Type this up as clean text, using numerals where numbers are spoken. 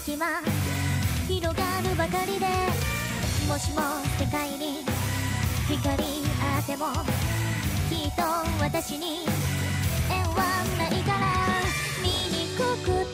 隙間広がるばかりで、もしも世界に光あってもきっと私に縁はないから、醜く